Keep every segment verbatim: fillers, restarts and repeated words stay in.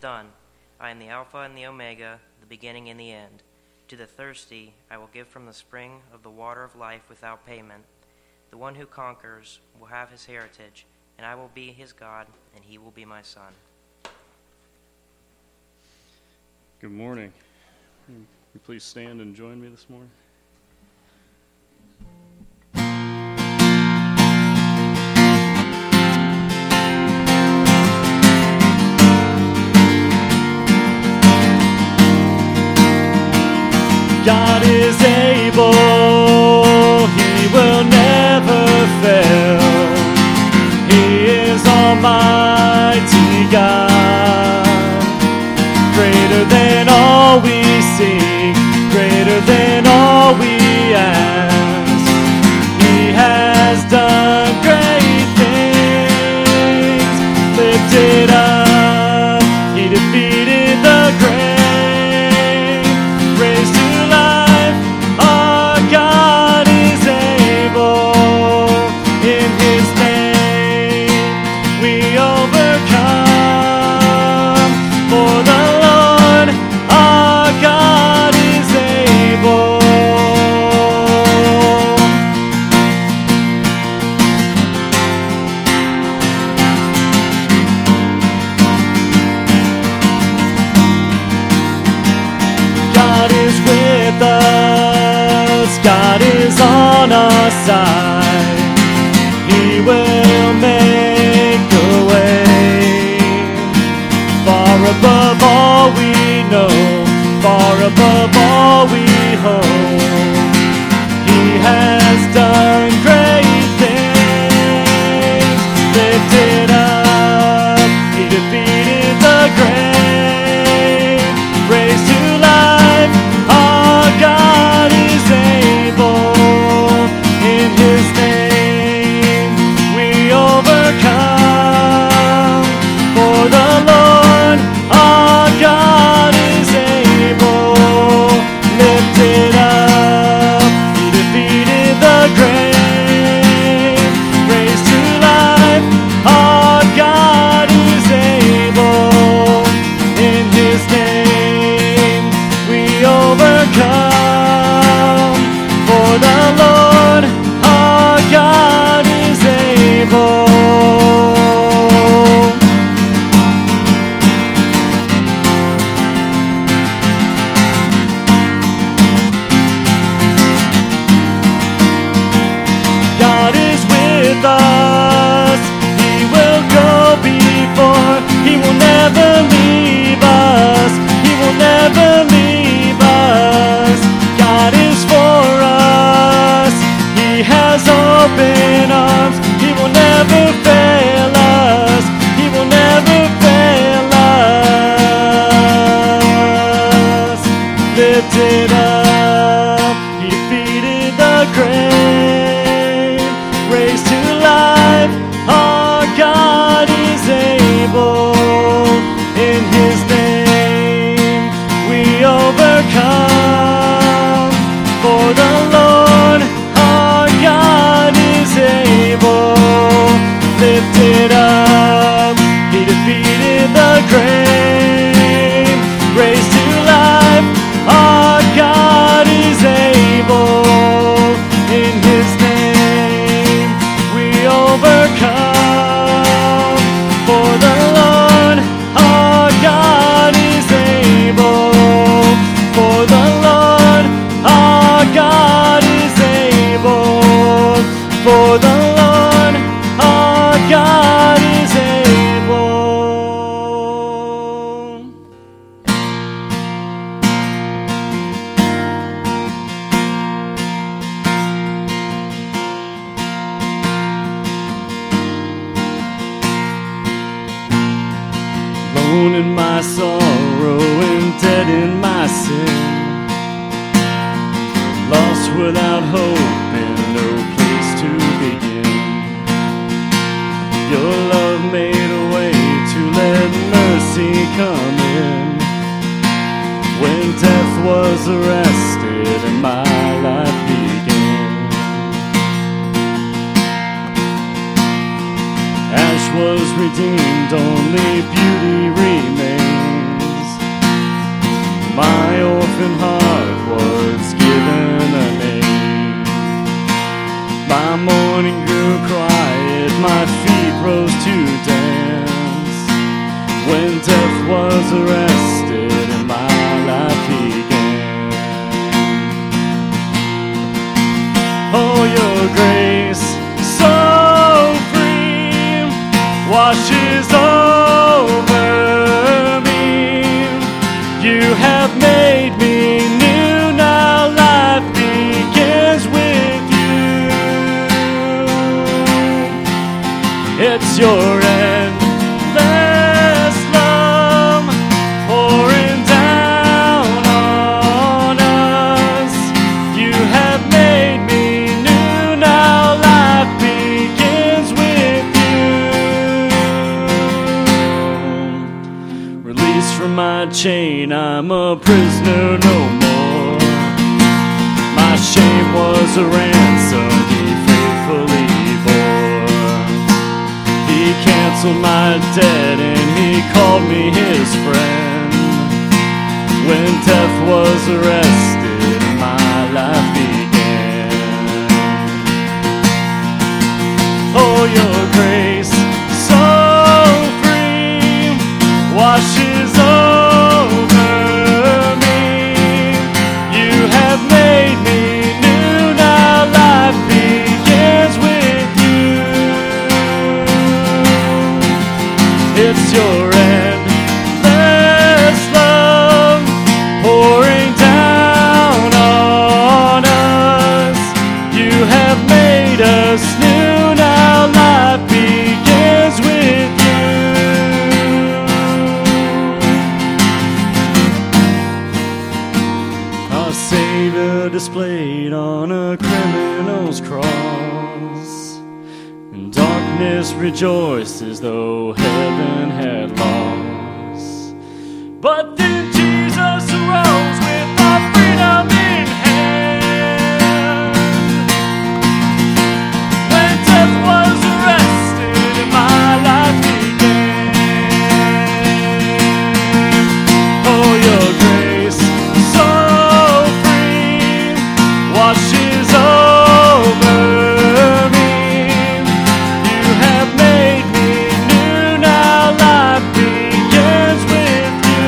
done. I am the Alpha and the Omega, the beginning and the end. To the thirsty I will give from the spring of the water of life without payment. The one who conquers will have his heritage, and I will be his God, and he will be my son. Good morning. Will you please stand and join me this morning? God is able, he will never fail. He is Almighty God, greater than all we seek, greater than all we ask. He has done great things, lifted up, he defeated the grave. God is on our side, he will make a way. Far above all we know, far above all we hope, he has done great things. Lifted up, he defeated the grave, raised to life, our God is able. In his name we overcome, for the Lord our God is able. Lifted up, he defeated the grave, raised to life, our God is able. In his name we overcome, for the Lord our God is able. God is with us, he will go before, he will never leave us, he will never leave us. God is for us, he has open arms, he will never fail us, he will never fail us. Lifted up, he defeated the grave, raised to life, our God is able. In his name we overcome, for the Lord our God is able. Lifted up, he defeated the grave, raised to life, our God is able. In his name we overcome, for the Lord our God is able. For the Lord our God is able. For the Lord our God is able. Alone in my sorrow and dead in my sin, lost without hope and no place to begin. Your love made a way to let mercy come in. When death was arrested and my life began, ash was redeemed, only beauty remained. death was arrested and my life began. Oh, your grace so free washes over me. You have made me new, now life begins with you. It's your endless love pouring down on us. You have made me new, now life begins with you. Released from my chain, I'm a prisoner no more. My shame was a ransom he faithfully bore. He canceled my debt and he called me his friend. When death was arrested, my life began. Oh, your grace so free washes over me. You have made me new, now life begins with you. It's your endless love pouring down on us. You have made us new, now life begins with you. Our Savior displayed on a criminal's cross, and darkness rejoiced as though heaven had lost. But then Jesus arose with our freedom in hand. When death was arrested and my life began. Oh, your grace so free washes over me. You have made me new, now life begins with you.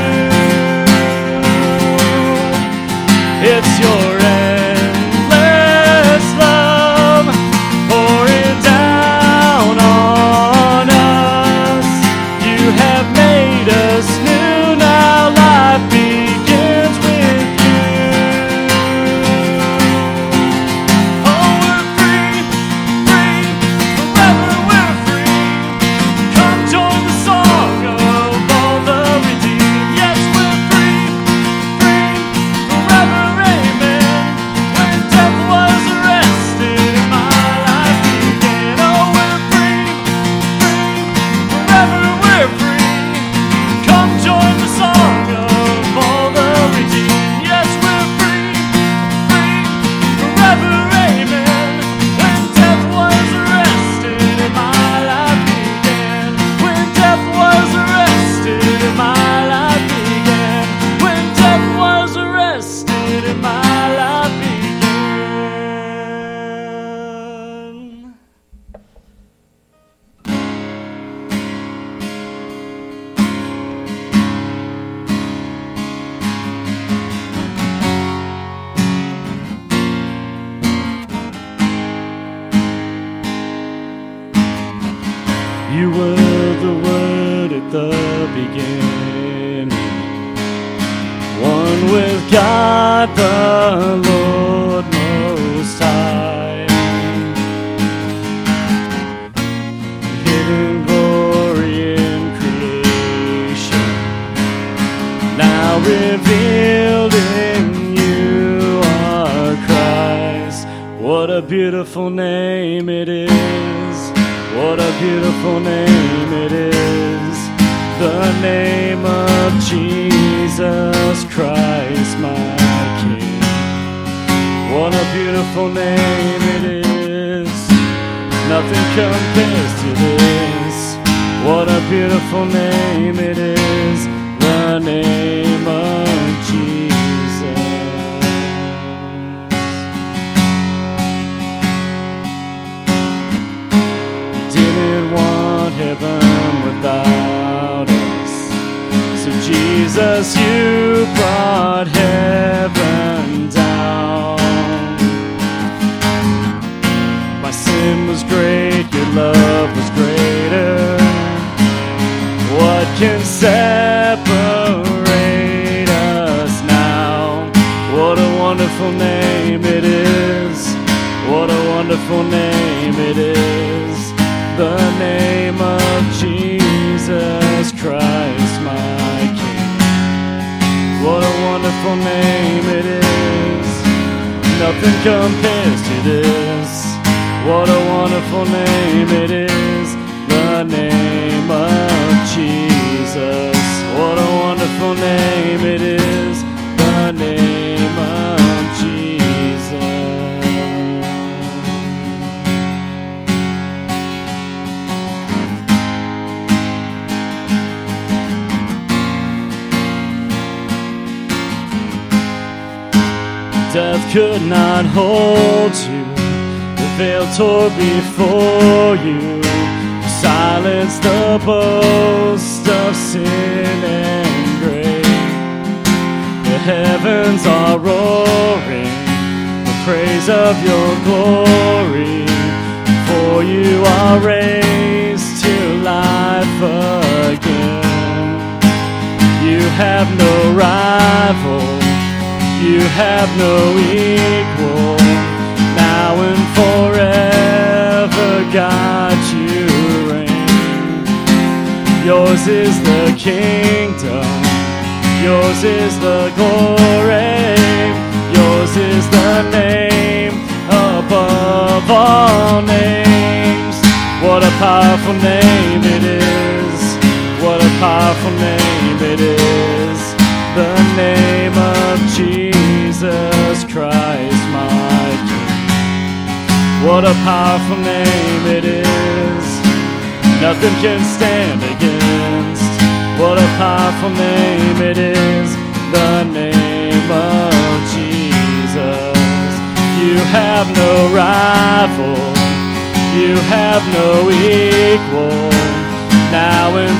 It's your endless love pouring down on us. You have made us new, now life begins with you. Oh, we're free, free, forever we're free. Come join the song of all the redeemed. Yes, we're free, free, forever, amen. When death was arrested and my life began. Oh, we're free, free, forever we're free. Come join the song of all the redeemed. Yes, we're free, free, forever, amen. When death was arrested and my life began. When death was arrested and my life began. When death was arrested and my life began. You were the Word at the beginning, one with God the Lord Most High. Hidden glory in creation, now revealed in you are Christ. What a beautiful name it is. What a beautiful name it is. The name of Jesus Christ, my King. What a beautiful name it is. Nothing compares to this. What a beautiful name it is. The name of Jesus. Didn't want heaven without us. So Jesus, you brought heaven down. My sin was great, your love was greater. What can separate us now? What a wonderful name it is. What a wonderful name it is. The name of Jesus Christ, my King. What a wonderful name it is. Nothing compares to this. What a wonderful name it is. The name of Jesus. What a wonderful name it is. The name of Jesus. Death could not hold you. The veil tore before you. Silence the boast of sin and grave. The heavens are roaring the praise of your glory. For you are raised to life again. You have no rival. You have no equal. Now and forever, God, you reign. Yours is the kingdom. Yours is the glory. Yours is the name above all names. What a powerful name it is. What a powerful name it is. The name of Jesus Christ, my King. What a powerful name it is. Nothing can stand against. What a powerful name it is. The name of Jesus. You have no rival. You have no equal. Now and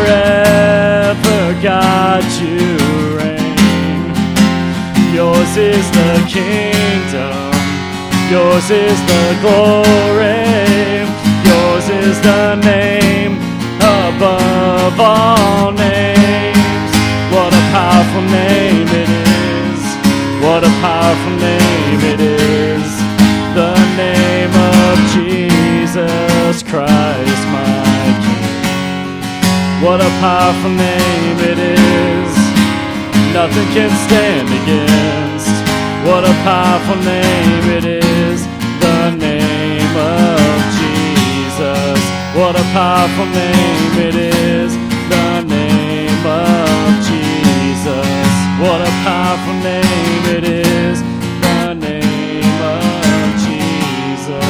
forever, God, you reign. Yours is the kingdom. Yours is the glory. Yours is the name above all names. What a powerful name it is. What a powerful name it is. The name of Jesus Christ, my King. What a powerful name it is. Nothing can stand against. What a powerful name it is. The name of Jesus. What a powerful name it is. The name of Jesus. What a powerful name it is. The name of Jesus.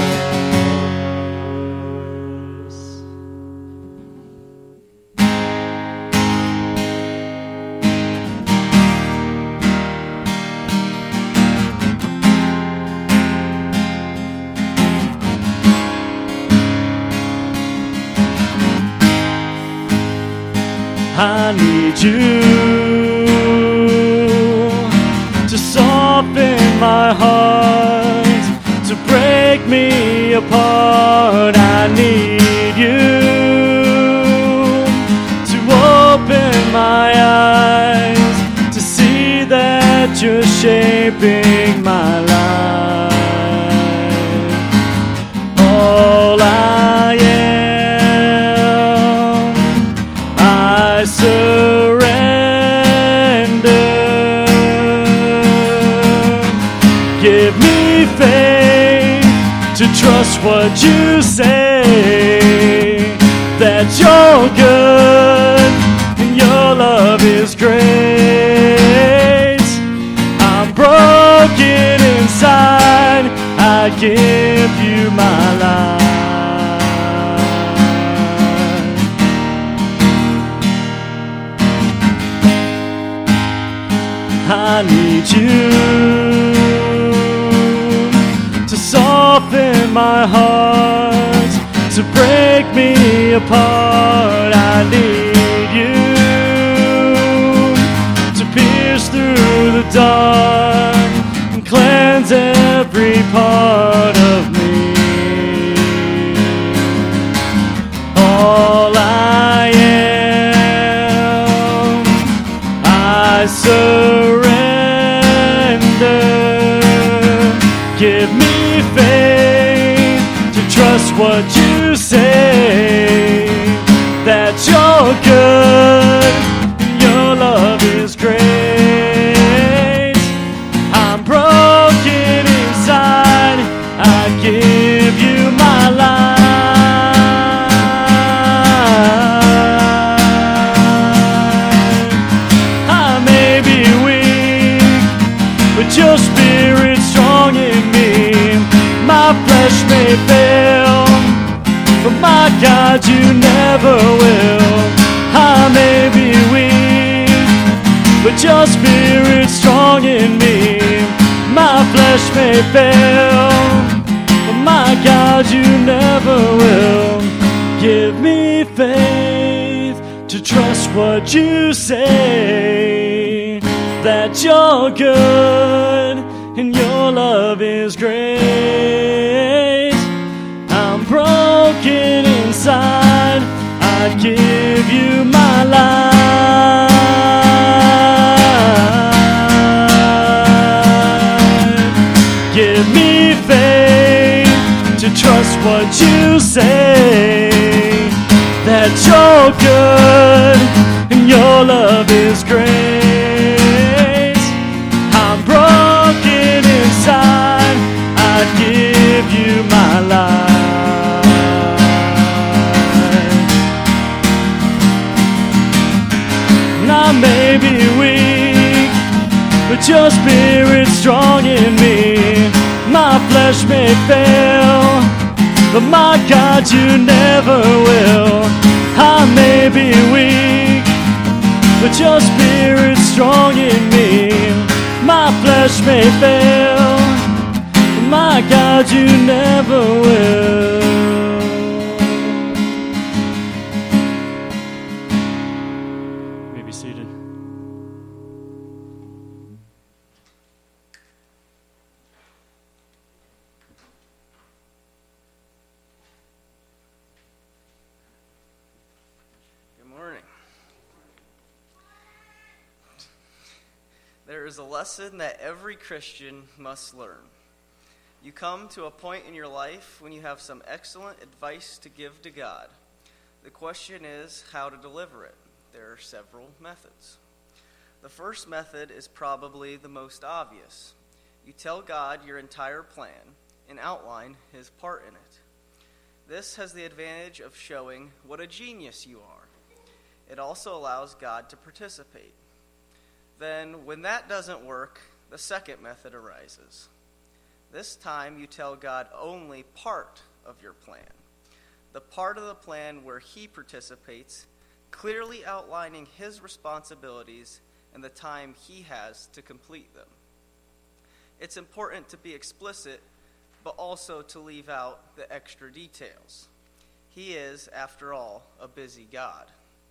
I need you to soften my heart, to break me apart. I need you to open my eyes, to see that you're shaping my life. All I am, I surrender. Give me faith to trust what you say, that you're good and your love is great. I'm broken inside, I give you my life. I need you to soften my heart, to break me apart. I need you the dark and cleanse every part of me. All I am, I surrender. Give me faith to trust what you say, that you're good and your love is great. I'm broken inside, I give you my life. I may be weak, but your spirit's strong in me. My flesh may fail, but my God, you never will. I may be weak, but your spirit's strong in me. My flesh may fail, but my God, you never will. Give me faith to trust what you say, that you're good and your love is great. I'm broken inside, I give you my life. Give me faith to trust what you say, that you're good and your love is great. I'm broken inside, I give you my life. And I may be weak, but your spirit's strong in me. My flesh may fail, but my God, you never will. I may be weak, but your spirit's strong in me. My flesh may fail, but my God, you never will. You may be seated. There is a lesson that every Christian must learn. You come to a point in your life when you have some excellent advice to give to God. The question is how to deliver it. There are several methods. The first method is probably the most obvious. You tell God your entire plan and outline his part in it. This has the advantage of showing what a genius you are. It also allows God to participate. Then, when that doesn't work, the second method arises. This time, you tell God only part of your plan, the part of the plan where he participates, clearly outlining his responsibilities and the time he has to complete them. It's important to be explicit, but also to leave out the extra details. He is, after all, a busy God.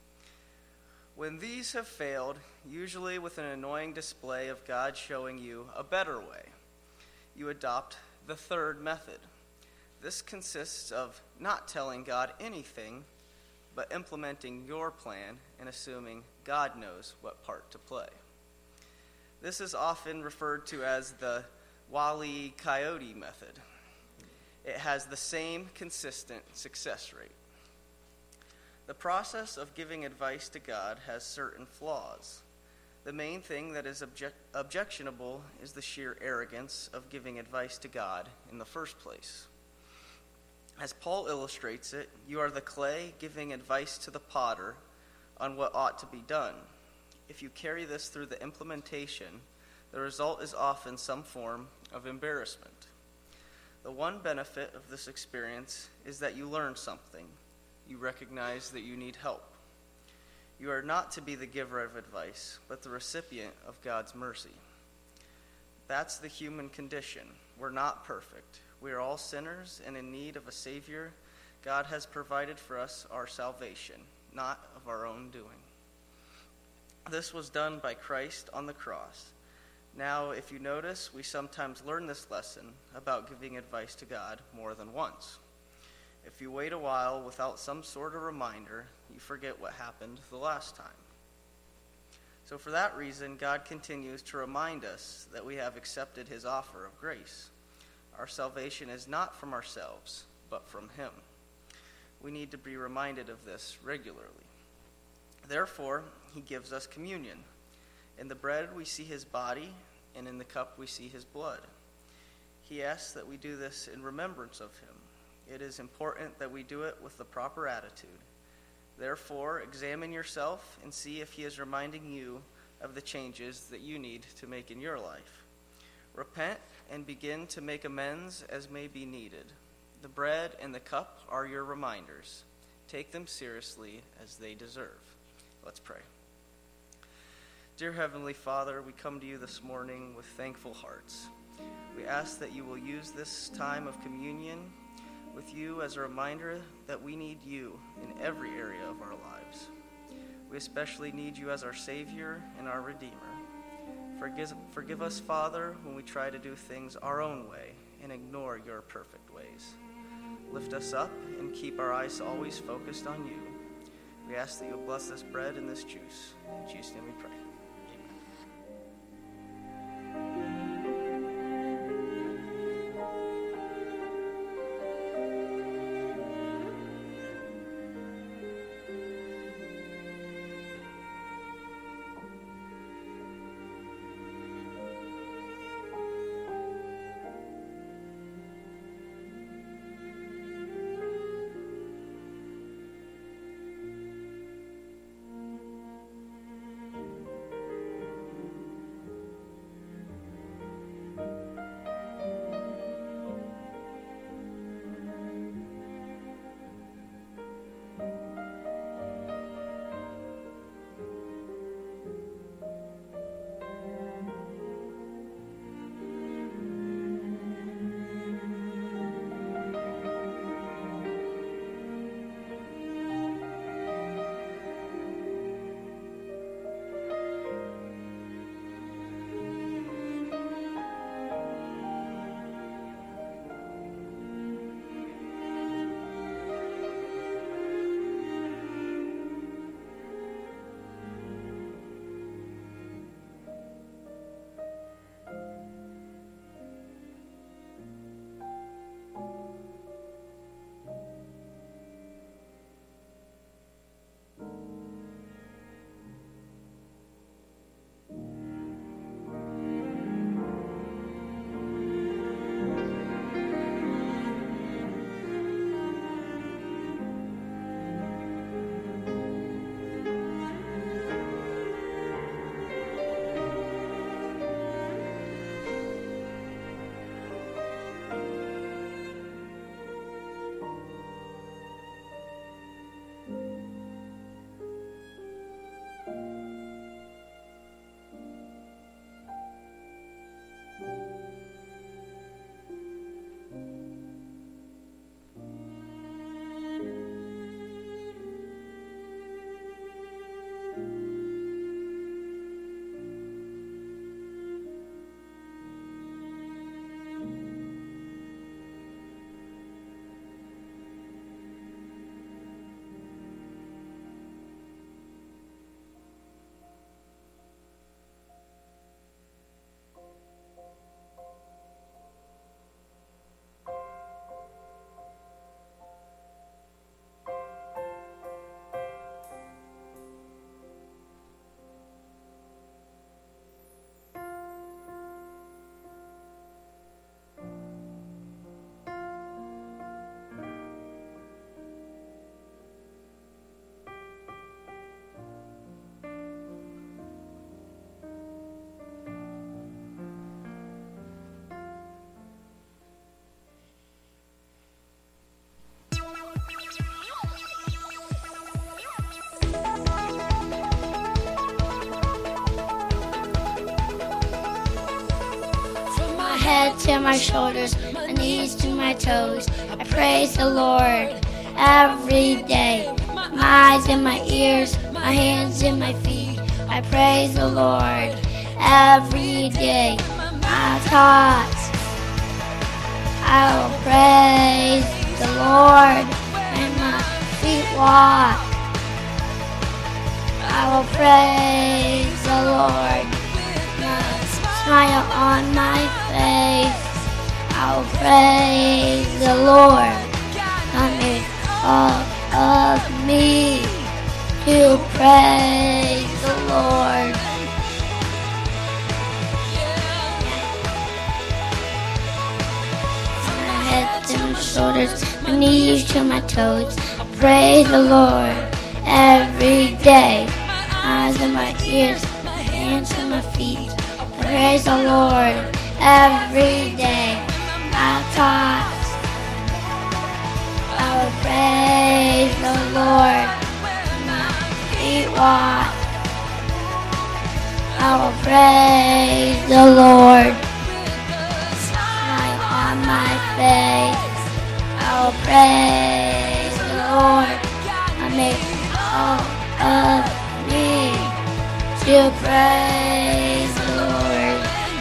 When these have failed, usually with an annoying display of God showing you a better way, you adopt the third method. This consists of not telling God anything, but implementing your plan and assuming God knows what part to play. This is often referred to as the Wile E. Coyote method. It has the same consistent success rate. The process of giving advice to God has certain flaws. The main thing that is object- objectionable is the sheer arrogance of giving advice to God in the first place. As Paul illustrates it, you are the clay giving advice to the potter on what ought to be done. If you carry this through the implementation, the result is often some form of embarrassment. The one benefit of this experience is that you learn something. You recognize that you need help. You are not to be the giver of advice, but the recipient of God's mercy. That's the human condition. We're not perfect. We are all sinners and in need of a Savior. God has provided for us our salvation, not of our own doing. This was done by Christ on the cross. Now, if you notice, we sometimes learn this lesson about giving advice to God more than once. If you wait a while without some sort of reminder, you forget what happened the last time. So for that reason, God continues to remind us that we have accepted his offer of grace. Our salvation is not from ourselves, but from him. We need to be reminded of this regularly. Therefore, he gives us communion. In the bread we see his body, and in the cup we see his blood. He asks that we do this in remembrance of him. It is important that we do it with the proper attitude. Therefore, examine yourself and see if he is reminding you of the changes that you need to make in your life. Repent and begin to make amends as may be needed. The bread and the cup are your reminders. Take them seriously as they deserve. Let's pray. Dear Heavenly Father, we come to you this morning with thankful hearts. We ask that you will use this time of communion with you as a reminder that we need you in every area of our lives. We especially need you as our Savior and our Redeemer. Forgive, forgive us, Father, when we try to do things our own way and ignore your perfect ways. Lift us up and keep our eyes always focused on you. We ask that you will bless this bread and this juice. In Jesus' name we pray. head to my shoulders, my knees to my toes. I praise the Lord every day. My eyes and my ears, my hands and my feet. I praise the Lord every day. My thoughts, I will praise the Lord when my feet walk. I will praise the Lord, my smile on my face. I will praise the Lord. I made all of me to praise the Lord. My head to my shoulders, my knees to my toes. I praise the Lord every day. My eyes and my ears, my hands and my feet. I praise the Lord every day. My thoughts, I will praise the Lord. My feet walk, I will praise the Lord. Smile on my face, I will praise the Lord. I make all of me to praise the Lord.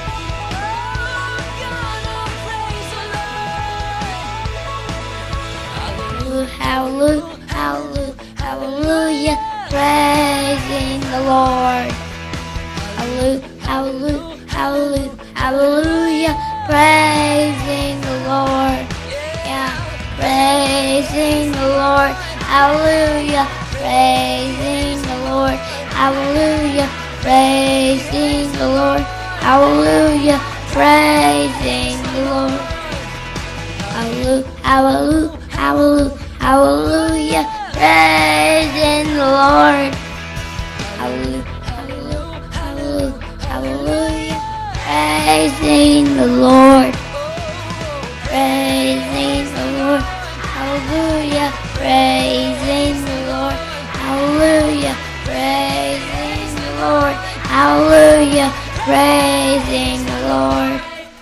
Hallelujah, hallelujah, hallelujah, praising the Lord. Hallelujah, hallelujah, hallelujah, hallelujah, praising the Lord. Yeah, praising the Lord. Hallelujah, praising the Lord. Hallelujah, praising the Lord. Hallelujah, praising the Lord. Hallelujah, hallelujah, hallelujah, hallelujah, praising the Lord. Hallelujah, hallelujah, hallelujah, hallelujah, praising the Lord. Praising the Lord. Hallelujah, praising the Lord. Hallelujah, praising the Lord. Hallelujah, praising the Lord.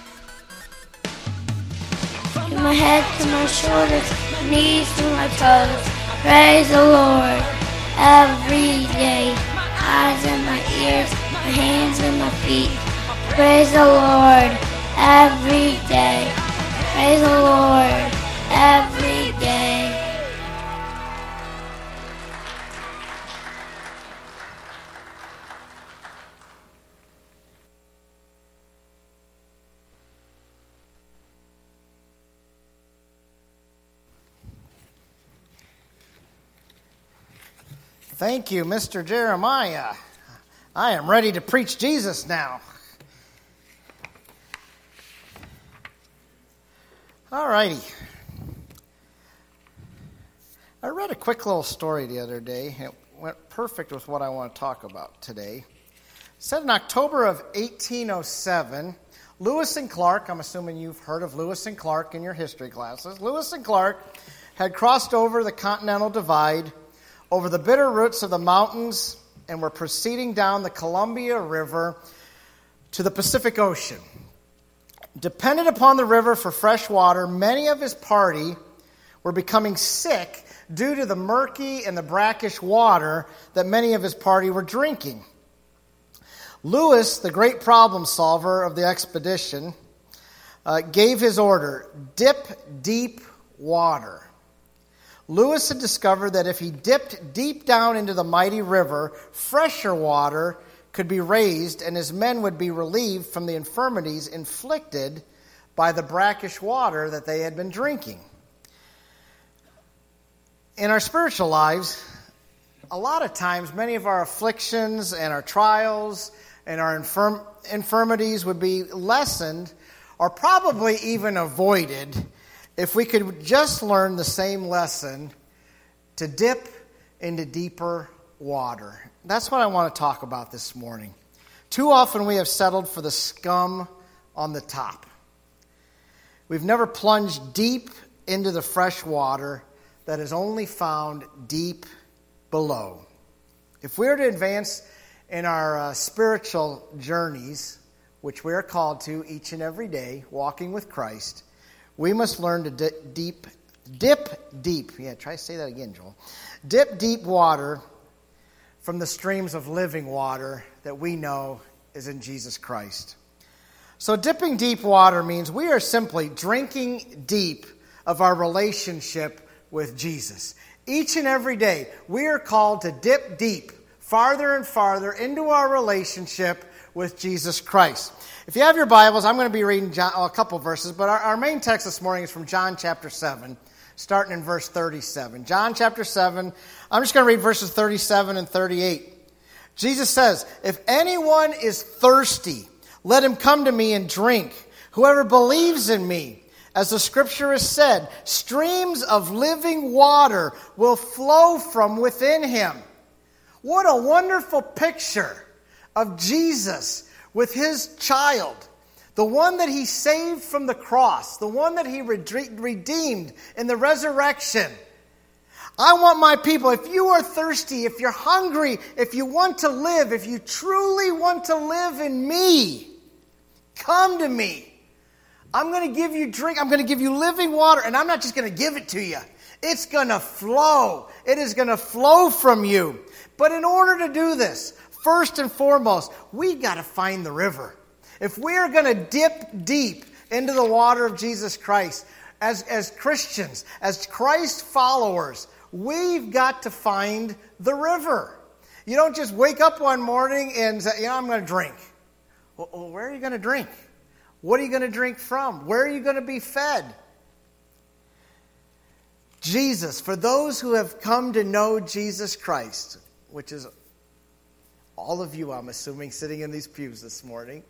From my head to my shoulders, my knees to my toes, praise the Lord every day. My eyes and my ears, my hands and my feet, praise the Lord every day. Praise the Lord every day. Thank you, Mister Jeremiah. I am ready to preach Jesus now. All righty. I read a quick little story the other day. It went perfect with what I want to talk about today. It said in October of eighteen oh seven, Lewis and Clark, I'm assuming you've heard of Lewis and Clark in your history classes, Lewis and Clark had crossed over the Continental Divide over the bitter roots of the mountains and were proceeding down the Columbia River to the Pacific Ocean. Dependent upon the river for fresh water, many of his party were becoming sick due to the murky and the brackish water that many of his party were drinking. Lewis, the great problem solver of the expedition, uh, gave his order, dip deep water. Lewis had discovered that if he dipped deep down into the mighty river, fresher water could be raised and his men would be relieved from the infirmities inflicted by the brackish water that they had been drinking. In our spiritual lives, a lot of times many of our afflictions and our trials and our infirm- infirmities would be lessened or probably even avoided if we could just learn the same lesson to dip into deeper water. That's what I want to talk about this morning. Too often we have settled for the scum on the top. We've never plunged deep into the fresh water that is only found deep below. If we're to advance in our uh, spiritual journeys, which we are called to each and every day, walking with Christ, we must learn to di- deep, dip deep. Yeah, try to say that again, Joel. Dip deep water from the streams of living water that we know is in Jesus Christ. So dipping deep water means we are simply drinking deep of our relationship with Jesus. Each and every day, we are called to dip deep, farther and farther into our relationship with Jesus Christ. If you have your Bibles, I'm going to be reading John, oh, a couple verses, but our, our main text this morning is from John chapter seven, starting in verse thirty-seven. John chapter seven, I'm just going to read verses thirty-seven and thirty-eight. Jesus says, "If anyone is thirsty, let him come to me and drink. Whoever believes in me, as the scripture has said, streams of living water will flow from within him." What a wonderful picture of Jesus with his child, the one that he saved from the cross, the one that he redeemed in the resurrection. I want my people, if you are thirsty, if you're hungry, if you want to live, if you truly want to live in me, come to me. I'm going to give you drink. I'm going to give you living water, and I'm not just going to give it to you. It's going to flow. It is going to flow from you. But in order to do this, first and foremost, we got to find the river. If we are going to dip deep into the water of Jesus Christ, as, as Christians, as Christ followers, we've got to find the river. You don't just wake up one morning and say, "Yeah, I'm going to drink." Well, where are you going to drink? What are you going to drink from? Where are you going to be fed? Jesus, for those who have come to know Jesus Christ, which is all of you, I'm assuming, sitting in these pews this morning,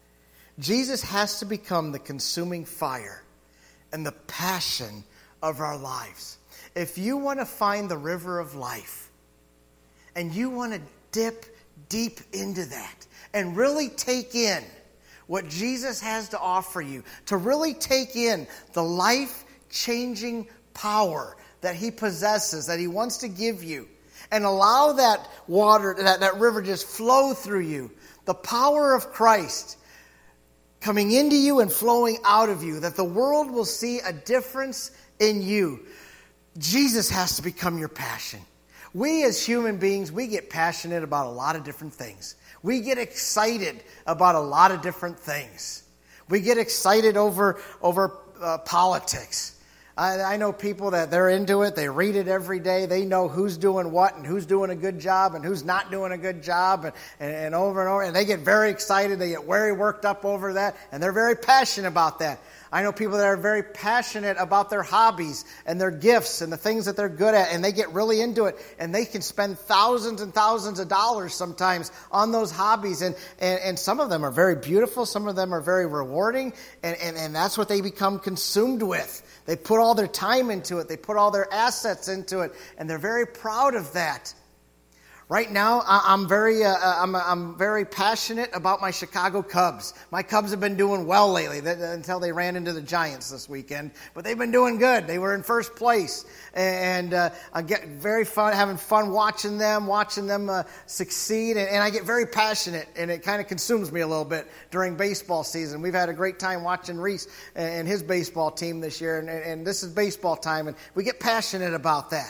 Jesus has to become the consuming fire and the passion of our lives. If you want to find the river of life and you want to dip deep into that and really take in what Jesus has to offer you, to really take in the life-changing power that he possesses, that he wants to give you, and allow that water, that, that river just flow through you, the power of Christ coming into you and flowing out of you, that the world will see a difference in you. Jesus has to become your passion. We as human beings, we get passionate about a lot of different things. We get excited about a lot of different things. We get excited over, over uh, politics. I, I know people that they're into it. They read it every day. They know who's doing what and who's doing a good job and who's not doing a good job and, and, and over and over. And they get very excited. They get very worked up over that. And they're very passionate about that. I know people that are very passionate about their hobbies and their gifts and the things that they're good at, and they get really into it, and they can spend thousands and thousands of dollars sometimes on those hobbies, and, and, and some of them are very beautiful, some of them are very rewarding, and, and, and that's what they become consumed with. They put all their time into it, they put all their assets into it, and they're very proud of that. Right now, I'm very, uh, I'm, I'm very passionate about my Chicago Cubs. My Cubs have been doing well lately, until they ran into the Giants this weekend. But they've been doing good. They were in first place, and uh, I get very fun, having fun watching them, watching them uh, succeed. And, and I get very passionate, and it kind of consumes me a little bit during baseball season. We've had a great time watching Reese and his baseball team this year, and, and this is baseball time, and we get passionate about that.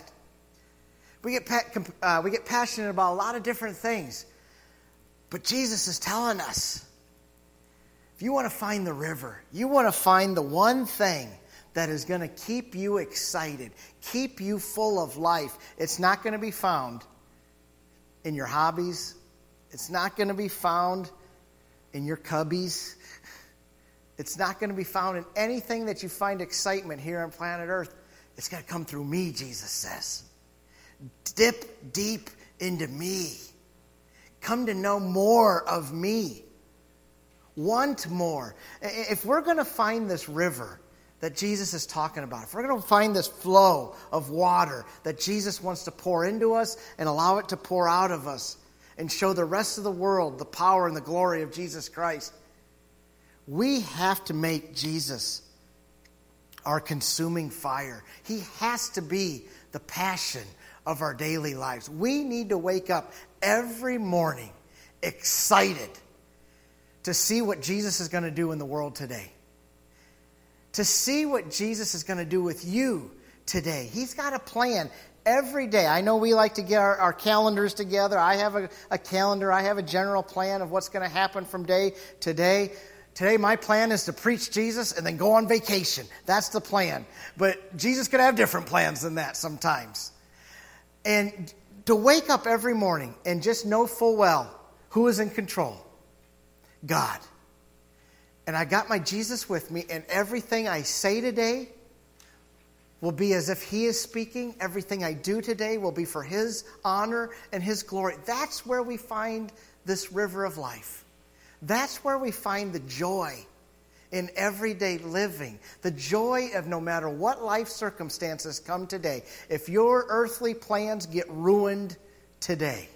We get uh, we get passionate about a lot of different things. But Jesus is telling us, if you want to find the river, you want to find the one thing that is going to keep you excited, keep you full of life, it's not going to be found in your hobbies. It's not going to be found in your cubbies. It's not going to be found in anything that you find excitement here on planet Earth. It's going to come through me, Jesus says. Dip deep into me. Come to know more of me. Want more. If we're going to find this river that Jesus is talking about, if we're going to find this flow of water that Jesus wants to pour into us and allow it to pour out of us and show the rest of the world the power and the glory of Jesus Christ, we have to make Jesus our consuming fire. He has to be the passion of our daily lives. We need to wake up every morning excited to see what Jesus is going to do in the world today. To see what Jesus is going to do with you today. He's got a plan every day. I know we like to get our, our calendars together. I have a, a calendar. I have a general plan of what's going to happen from day to day. Today, my plan is to preach Jesus and then go on vacation. That's the plan. But Jesus could have different plans than that sometimes. And to wake up every morning and just know full well who is in control. God. And I got my Jesus with me, and everything I say today will be as if He is speaking. Everything I do today will be for His honor and His glory. That's where we find this river of life. That's where we find the joy in everyday living. The joy of no matter what life circumstances come today. If your earthly plans get ruined today,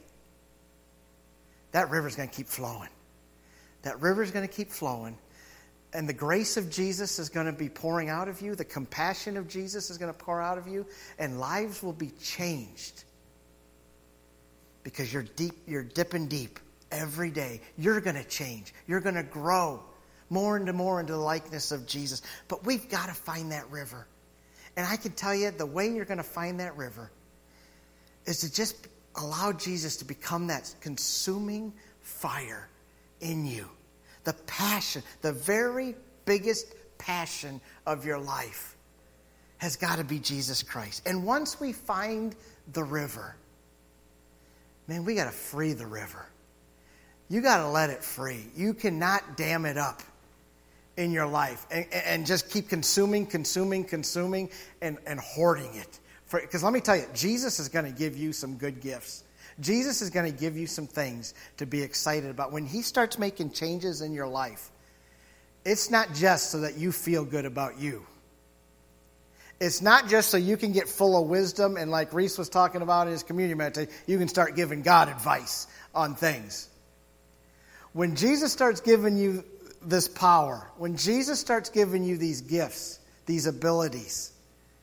that river's going to keep flowing. That river's going to keep flowing. And the grace of Jesus is going to be pouring out of you. The compassion of Jesus is going to pour out of you. And lives will be changed. Because you're deep, you're dipping deep every day. You're going to change. You're going to grow more and more into the likeness of Jesus. But we've got to find that river. And I can tell you, the way you're going to find that river is to just allow Jesus to become that consuming fire in you. The passion, the very biggest passion of your life has got to be Jesus Christ. And once we find the river, man, we got to free the river. You got to let it free. You cannot dam it up in your life and, and just keep consuming, consuming, consuming, and, and hoarding it. Because let me tell you, Jesus is going to give you some good gifts. Jesus is going to give you some things to be excited about. When He starts making changes in your life, it's not just so that you feel good about you. It's not just so you can get full of wisdom and, like Reese was talking about in his community meditation, you can start giving God advice on things. When Jesus starts giving you this power, when Jesus starts giving you these gifts, these abilities,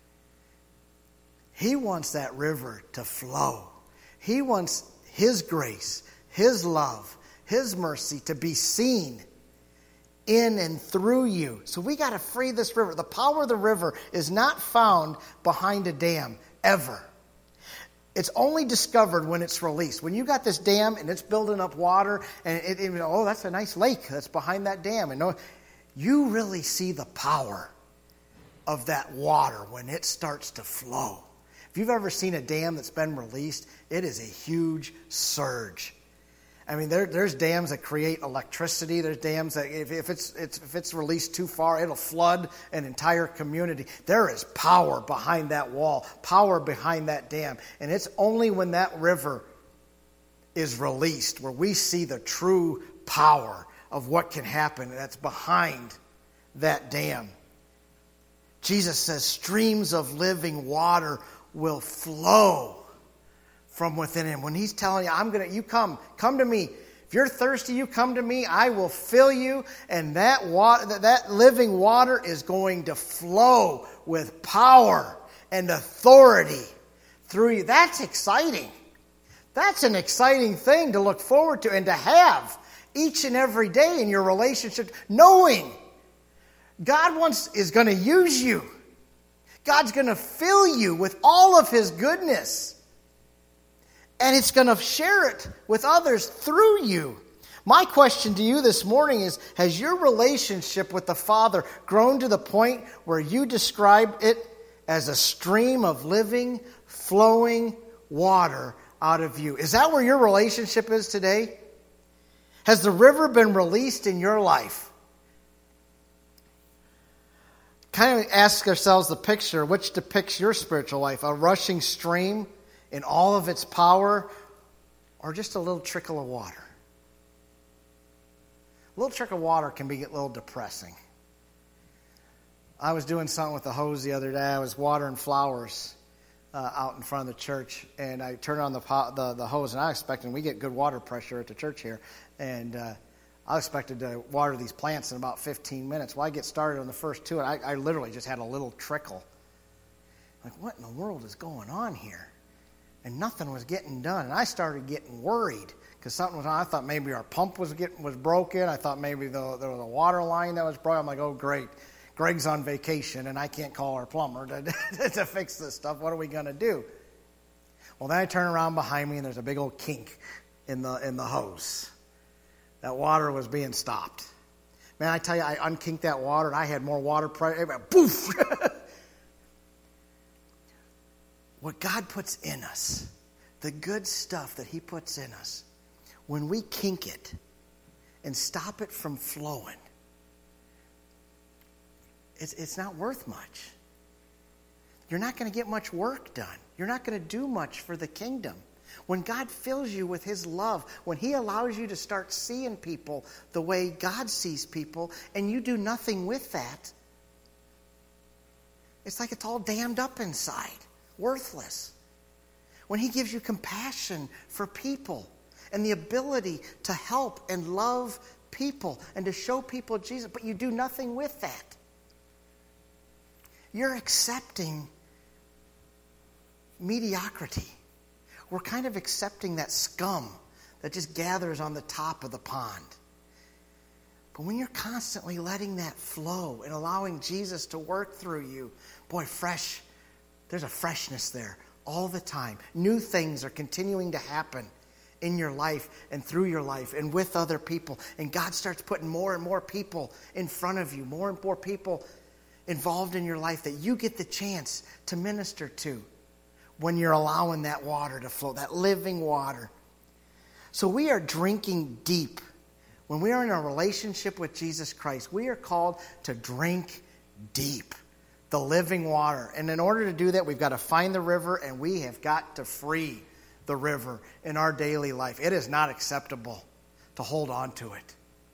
He wants that river to flow. He wants His grace, His love, His mercy to be seen in and through you. So we got to free this river. The power of the river is not found behind a dam, ever. It's only discovered when it's released. When you got this dam and it's building up water, and it, it, oh, that's a nice lake that's behind that dam. And no, you really see the power of that water when it starts to flow. If you've ever seen a dam that's been released, it is a huge surge. I mean, there, there's dams that create electricity. There's dams that if, if it's, it's if it's released too far, it'll flood an entire community. There is power behind that wall, power behind that dam. And it's only when that river is released where we see the true power of what can happen that's behind that dam. Jesus says streams of living water will flow from within Him. When He's telling you, I'm gonna, you come, come to me. If you're thirsty, you come to me. I will fill you, and that water, that living water, is going to flow with power and authority through you. That's exciting. That's an exciting thing to look forward to and to have each and every day in your relationship, knowing God wants is going to use you. God's going to fill you with all of His goodness. And it's going to share it with others through you. My question to you this morning is, has your relationship with the Father grown to the point where you describe it as a stream of living, flowing water out of you? Is that where your relationship is today? Has the river been released in your life? Kind of ask ourselves the picture, which depicts your spiritual life? A rushing stream in all of its power, or just a little trickle of water? A little trickle of water can be a little depressing. I was doing something with the hose the other day. I was watering flowers uh, out in front of the church, and I turned on the, the the hose, and I expected, we get good water pressure at the church here, and uh, I expected to water these plants in about fifteen minutes. Well, I get started on the first two, and I, I literally just had a little trickle. Like, what in the world is going on here? And nothing was getting done. And I started getting worried because something was on. I thought maybe our pump was getting was broken. I thought maybe the, there was a water line that was broken. I'm like, oh, great. Greg's on vacation, and I can't call our plumber to, to fix this stuff. What are we going to do? Well, then I turn around behind me, and there's a big old kink in the in the hose. That water was being stopped. Man, I tell you, I unkinked that water, and I had more water pressure. It went poof! What God puts in us, the good stuff that he puts in us, when we kink it and stop it from flowing, it's, it's not worth much. You're not going to get much work done. You're not going to do much for the kingdom. When God fills you with his love, when he allows you to start seeing people the way God sees people, and you do nothing with that, it's like it's all dammed up inside, worthless. When he gives you compassion for people and the ability to help and love people and to show people Jesus, but you do nothing with that, you're accepting mediocrity. We're kind of accepting that scum that just gathers on the top of the pond. But when you're constantly letting that flow and allowing Jesus to work through you, boy, fresh, there's a freshness there all the time. New things are continuing to happen in your life and through your life and with other people. And God starts putting more and more people in front of you, more and more people involved in your life that you get the chance to minister to when you're allowing that water to flow, that living water. So we are drinking deep. When we are in a relationship with Jesus Christ, we are called to drink deep, the living water. And in order to do that, we've got to find the river, and we have got to free the river in our daily life. It is not acceptable to hold on to it.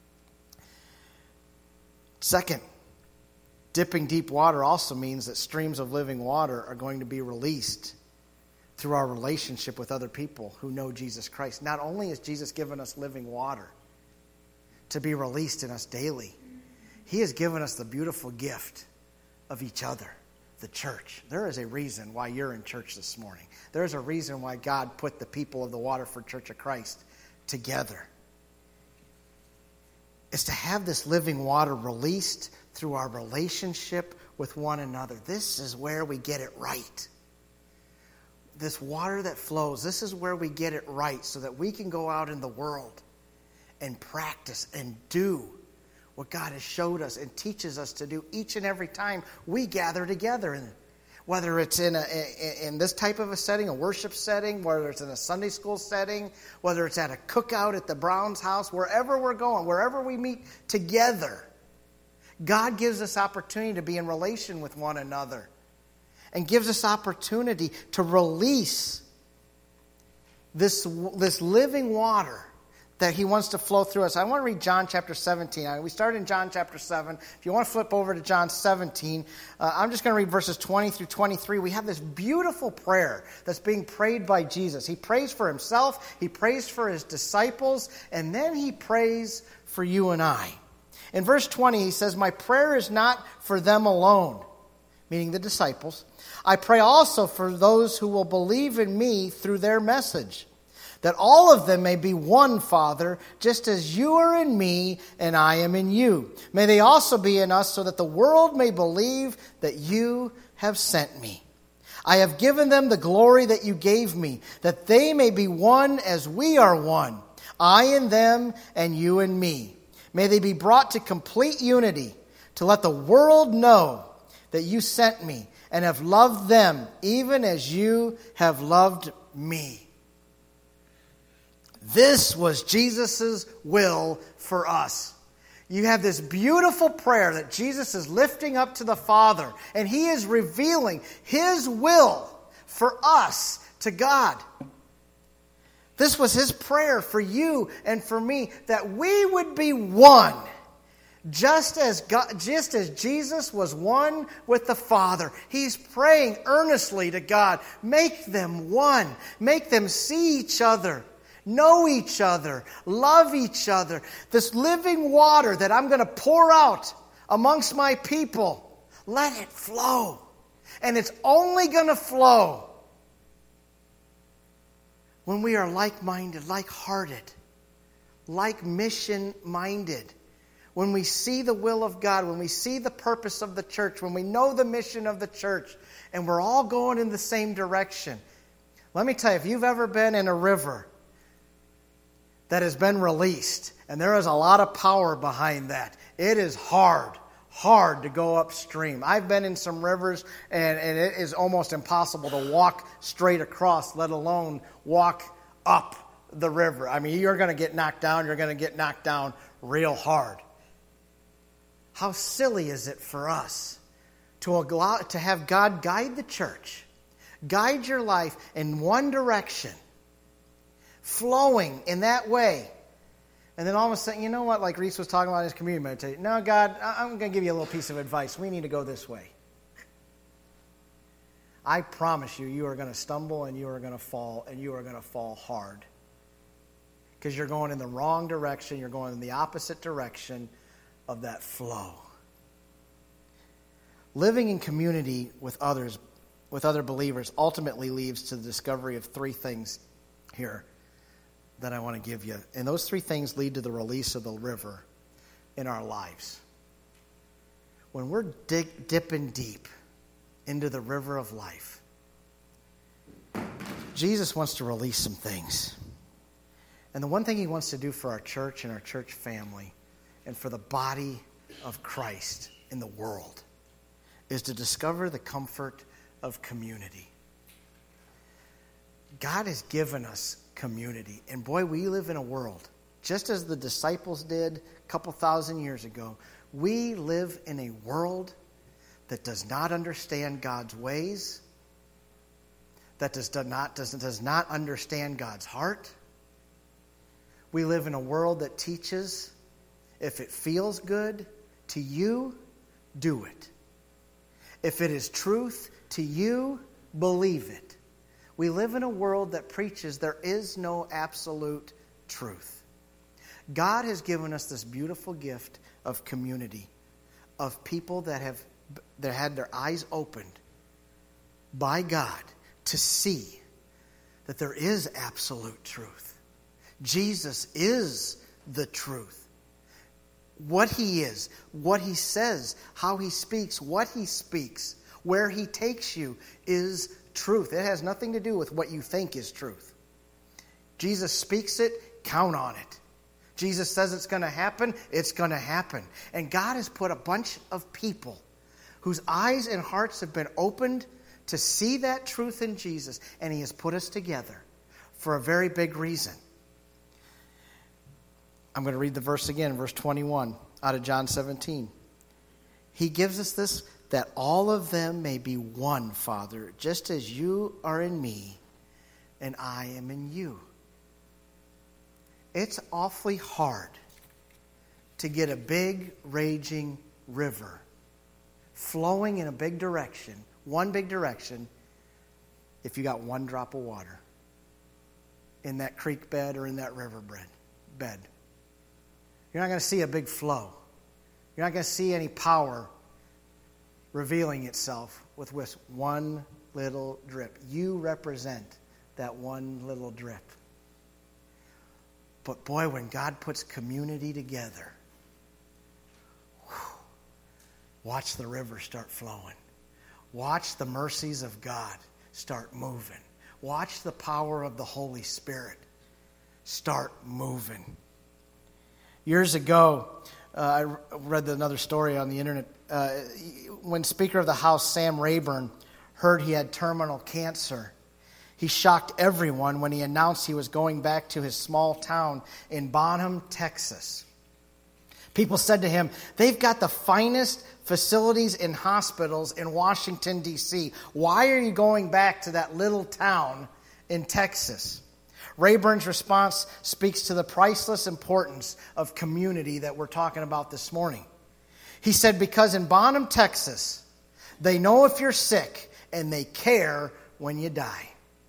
Second, dipping deep water also means that streams of living water are going to be released through our relationship with other people who know Jesus Christ. Not only has Jesus given us living water to be released in us daily, he has given us the beautiful gift of each other, the church. There is a reason why you're in church this morning. There is a reason why God put the people of the Waterford Church of Christ together. It's to have this living water released through our relationship with one another. This is where we get it right. This water that flows, this is where we get it right so that we can go out in the world and practice and do what God has showed us and teaches us to do each and every time we gather together. And whether it's in a in this type of a setting, a worship setting, whether it's in a Sunday school setting, whether it's at a cookout at the Brown's house, wherever we're going, wherever we meet together, God gives us opportunity to be in relation with one another and gives us opportunity to release this, this living water that he wants to flow through us. I want to read John chapter seventeen. We started in John chapter seven. If you want to flip over to John seventeen, uh, I'm just going to read verses twenty through twenty-three. We have this beautiful prayer that's being prayed by Jesus. He prays for himself, he prays for his disciples, and then he prays for you and I. In verse twenty, he says, "My prayer is not for them alone," meaning the disciples. "I pray also for those who will believe in me through their message, that all of them may be one, Father, just as you are in me and I am in you. May they also be in us, so that the world may believe that you have sent me. I have given them the glory that you gave me, that they may be one as we are one, I in them and you in me. May they be brought to complete unity, to let the world know that you sent me and have loved them even as you have loved me." This was Jesus' will for us. You have this beautiful prayer that Jesus is lifting up to the Father, and he is revealing his will for us to God. This was his prayer for you and for me, that we would be one, just as God, just as Jesus was one with the Father. He's praying earnestly to God, make them one, make them see each other, know each other, love each other. This living water that I'm going to pour out amongst my people, let it flow. And it's only going to flow when we are like-minded, like-hearted, like-mission-minded. When we see the will of God, when we see the purpose of the church, when we know the mission of the church, and we're all going in the same direction. Let me tell you, if you've ever been in a river that has been released, and there is a lot of power behind that, it is hard, hard to go upstream. I've been in some rivers, and, and it is almost impossible to walk straight across, let alone walk up the river. I mean, you're going to get knocked down. You're going to get knocked down real hard. How silly is it for us to allow, to have God guide the church, guide your life in one direction, flowing in that way, and then all of a sudden, you know what, like Reese was talking about in his community meditation, no, God, I'm going to give you a little piece of advice. We need to go this way. I promise you, you are going to stumble and you are going to fall, and you are going to fall hard. Because you're going in the wrong direction. You're going in the opposite direction of that flow. Living in community with others, with other believers, ultimately leads to the discovery of three things here that I want to give you. And those three things lead to the release of the river in our lives. When we're dig, dipping deep into the river of life, Jesus wants to release some things. And the one thing he wants to do for our church and our church family and for the body of Christ in the world is to discover the comfort of community. God has given us community. And boy, we live in a world, just as the disciples did a couple thousand years ago, we live in a world that does not understand God's ways, that does not, does, does not understand God's heart. We live in a world that teaches, if it feels good to you, do it. If it is truth to you, believe it. We live in a world that preaches there is no absolute truth. God has given us this beautiful gift of community, of people that have that had their eyes opened by God to see that there is absolute truth. Jesus is the truth. What he is, what he says, how he speaks, what he speaks, where he takes you is truth. It has nothing to do with what you think is truth. Jesus speaks it, count on it. Jesus says it's going to happen, it's going to happen. And God has put a bunch of people whose eyes and hearts have been opened to see that truth in Jesus, and he has put us together for a very big reason. I'm going to read the verse again, verse twenty-one, out of John seventeen. He gives us this, that all of them may be one, Father, just as you are in me and I am in you. It's awfully hard to get a big, raging river flowing in a big direction, one big direction, if you got one drop of water in that creek bed or in that river bed. You're not going to see a big flow. You're not going to see any power revealing itself with one little drip. You represent that one little drip. But boy, when God puts community together, whew, watch the river start flowing. Watch the mercies of God start moving. Watch the power of the Holy Spirit start moving. Years ago, uh, I read another story on the internet. Uh, when Speaker of the House Sam Rayburn heard he had terminal cancer, he shocked everyone when he announced he was going back to his small town in Bonham, Texas. People said to him, they've got the finest facilities and hospitals in Washington, D C Why are you going back to that little town in Texas? Rayburn's response speaks to the priceless importance of community that we're talking about this morning. He said, because in Bonham, Texas, they know if you're sick and they care when you die.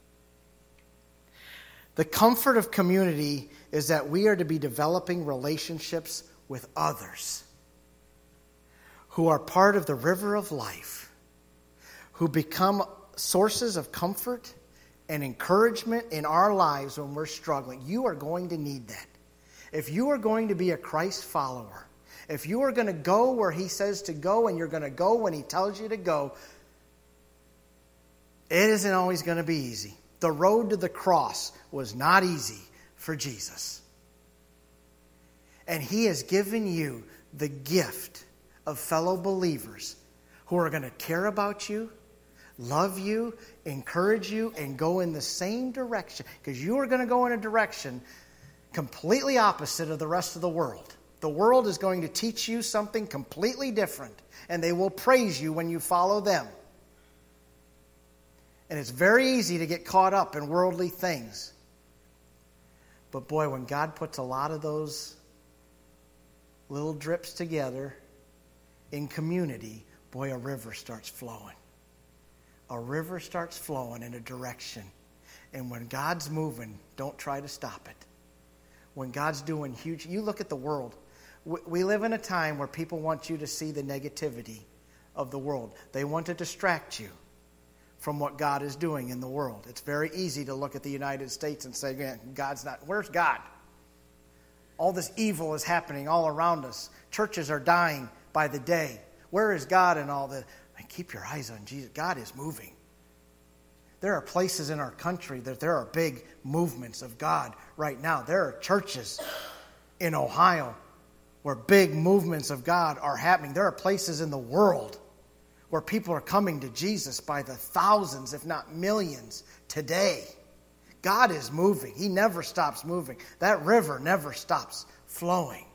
The comfort of community is that we are to be developing relationships with others who are part of the river of life, who become sources of comfort and encouragement in our lives when we're struggling. You are going to need that. If you are going to be a Christ follower, if you are going to go where he says to go and you're going to go when he tells you to go, it isn't always going to be easy. The road to the cross was not easy for Jesus. And he has given you the gift of fellow believers who are going to care about you, love you, encourage you, and go in the same direction. Because you are going to go in a direction completely opposite of the rest of the world. The world is going to teach you something completely different, and they will praise you when you follow them. And it's very easy to get caught up in worldly things. But boy, when God puts a lot of those little drips together in community, boy, a river starts flowing. A river starts flowing in a direction. And when God's moving, don't try to stop it. When God's doing huge, you look at the world. We live in a time where people want you to see the negativity of the world. They want to distract you from what God is doing in the world. It's very easy to look at the United States and say, man, God's not, where's God? All this evil is happening all around us. Churches are dying by the day. Where is God in all this? Man, keep your eyes on Jesus. God is moving. There are places in our country that there are big movements of God right now. There are churches in Ohio where big movements of God are happening. There are places in the world where people are coming to Jesus by the thousands, if not millions, today. God is moving. He never stops moving. That river never stops flowing.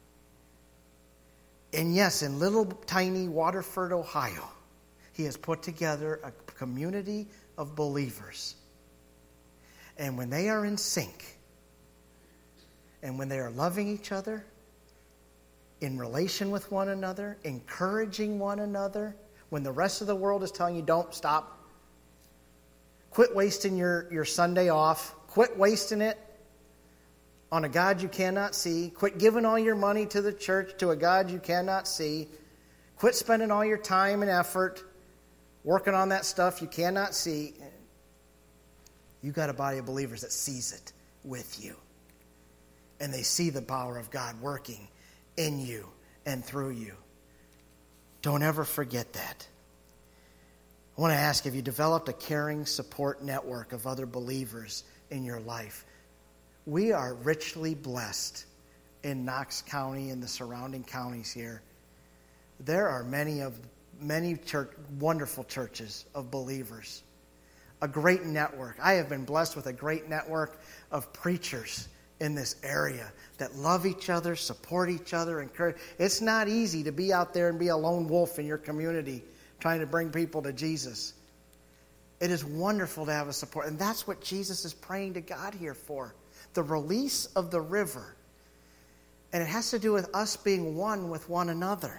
And yes, in little tiny Waterford, Ohio, he has put together a community of believers. And when they are in sync, and when they are loving each other, in relation with one another, encouraging one another, when the rest of the world is telling you, don't stop, quit wasting your, your Sunday off, quit wasting it on a God you cannot see, quit giving all your money to the church to a God you cannot see, quit spending all your time and effort working on that stuff you cannot see. You got a body of believers that sees it with you. And they see the power of God working in you and through you. Don't ever forget that. I want to ask, have you developed a caring support network of other believers in your life? We are richly blessed in Knox County and the surrounding counties here. There are many of many church, wonderful churches of believers. A great network. I have been blessed with a great network of preachers in this area that love each other, support each other, encourage. It's not easy to be out there and be a lone wolf in your community trying to bring people to Jesus. It is wonderful to have a support. And that's what Jesus is praying to God here for. The release of the river. And it has to do with us being one with one another.